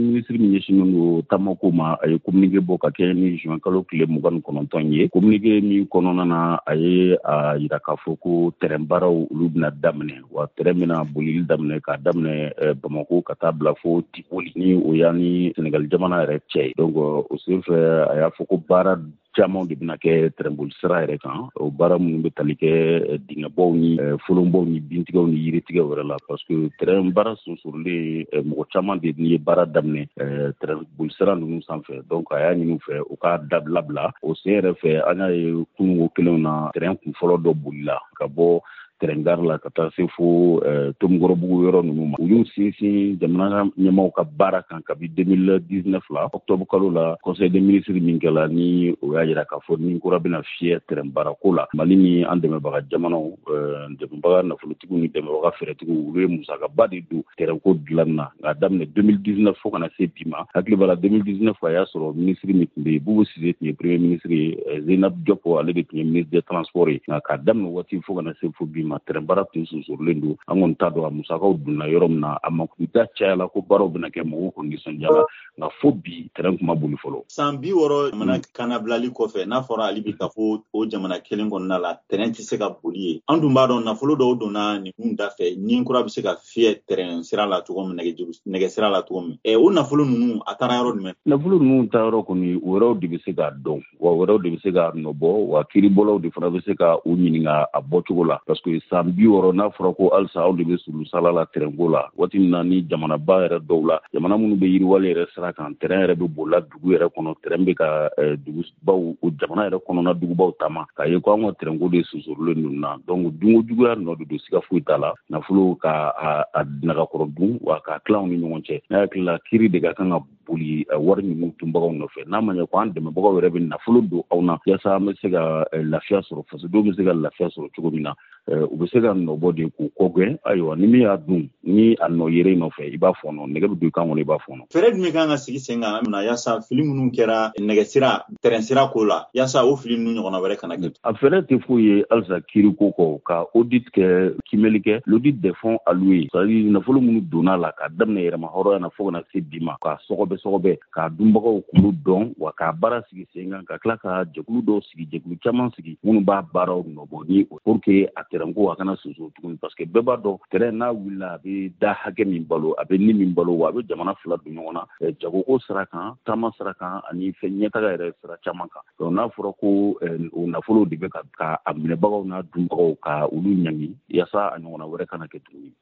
Minisitiri min ɲɛsinnen don taamako ma a ye communiqué bɔ ka kɛ ni juin kalo tile 29 ye. Communiqué min kɔnɔna na a ye a yira k'a fɔ ko terrain baaraw olu bɛna daminɛ wa terrain bɛna bolili daminɛ k'a daminɛ Bamako ka taa bila fo Dikoli ni o y'a ni Senegal jamana yɛrɛ cɛ ye. Donc o senfɛ a y'a fɔ ko baara caman de bɛna kɛ terrain boli sira yɛrɛ kan. O baara minnu bɛ tali kɛ dingɛbaw ni folonbaw ni bintigɛw ni yiritigɛw wɛrɛ la parce que terrain baara sunsurulen mɔgɔ caman de ye baara daminɛ terrain boli sira ninnu sanfɛ. Donc a y'a ɲini u fɛ u k'a labila. O sen yɛrɛ fɛ an y'a ye kununko kelenw na terrain kun fɔlɔ dɔ bolila ka bɔ terrain gare la ka taa se fo Tomikɔrɔbugu yɔrɔ ninnu ma. U y'u sinsin jamana ɲɛmaaw ka baara kan kabi 2019 la octobre kalo la conseil des ministres min kɛla ni o y'a yira k'a fɔ ni kura bɛna fiyɛ terrain baarako la. Mali ni an dɛmɛbaga jamanaw dɛmɛbaga nafolotigiw ni dɛmɛbaga fɛɛrɛtigiw olu ye musakaba de don terrain ko dilanni na nka daminɛ 2019 fo kana se bi ma. Hakili b'a la 2019 a y'a sɔrɔ ministre min tun bɛ yen Boubou Cissé tun ye premier ministre ye Zainab Diop ale de tun ye ministre des transports ye nka k'a daminɛ waati fo kana se fo bi ma terrain baara tun sunsurulen don an kɔni t'a dɔn a musakaw donna yɔrɔ min na a makuta cayala ko baaraw bɛna kɛ mɔgɔw kɔni nisɔndiyala nka fo bi terrain kuma boli fɔlɔ. San 60 jamana kanabilali kɔfɛ n'a fɔra hali bi ka fɔ o jamana kelen kɔnɔna la terrain tɛ se ka boli ye an dun b'a dɔn nafolo dɔw donna nin kun da fɛ ni kura bɛ se ka fiyɛ terrain sira la cogo min nɛgɛ sira la cogo min o nafolo ninnu a taara yɔrɔ jumɛn? Nafolo ninnu ta yɔrɔ kɔni o yɔrɔw de bɛ se k'a dɔn wa wɛrɛw de bɛ se k'a nɔbɔ wa kiiribɔlaw de fana bɛ se ka u ɲininka a bɔcogo la parce que san 60 n'a fɔra ko halisa aw de bɛ sulu sala la terrain ko la waati min na ni jamanaba yɛrɛ dɔw la jamana minnu bɛ yiriwali yɛrɛ sira kan terrain yɛrɛ bɛ bolila dugu yɛrɛ kɔnɔ terrain bɛ ka dugubaw o jamana yɛrɛ kɔnɔna dugubaw taama k'a ye ko an ka terrain ko de sunsurulen ninnu na donc dunko juguya nɔ de don siga foyi t'a la nafolo ka a nagakɔrɔ dun wa k'a tila ni ɲɔgɔn cɛ n'a hakili la kiiri de ka kan ka boli wari ninnu tunbagaw nɔfɛ n'a ma ɲɛ ko an dɛmɛbagaw yɛrɛ bɛ nafolo don aw na yaasa an bɛ se ka lafiya sɔrɔ fasodenw bɛ se ka lafiya sɔrɔ cogo min na u bɛ se ka nɔbɔ de k'u kɔgɛn ayiwa ni min y'a dun ni a nɔ yere nɔfɛ i b'a fɔnɔ nɛgɛ bɛ don i kan kɔnɔ i b'a fɔnɔ. Fɛɛrɛ jumɛn kan ka sigi sen kan na yaasa fili minnu kɛra nɛgɛsira terrain sira ko la yaasa o fili ninnu ɲɔgɔnna wɛrɛ kana kɛ. A fɛɛrɛ tɛ foyi ye halisa kiiri ko kɔ ka audit kɛ kimɛli kɛ l'audit des fonds alloués c'est-à-dire nafolo minnu donna la ka daminɛ yɛrɛma hɔrɔnya na fo kana se bi ma k'a sɔgɔbɛ k'a dunbagaw kulu dɔn wa k'a baara sigi sen kan ka tila ka jɛkulu dɔw sigi jɛkulu caman sigi minnu b'a baaraw nɔbɔ ni pour que a terrain ko a kana soso tuguni parce que bɛɛ b'a dɔn terrain n'a wulila a bɛ da hakɛ min balo a bɛ ni min balo wa a bɛ jamana fila don ɲɔgɔn na jagoko sira kan taama sira kan ani fɛn ɲɛtaga yɛrɛ sira caman kan donc n'a fɔra ko o nafolo de bɛ ka a minɛbagaw n'a dunbagaw ka olu ɲangi yaasa a ɲɔgɔnna wɛrɛ kana kɛ tuguni.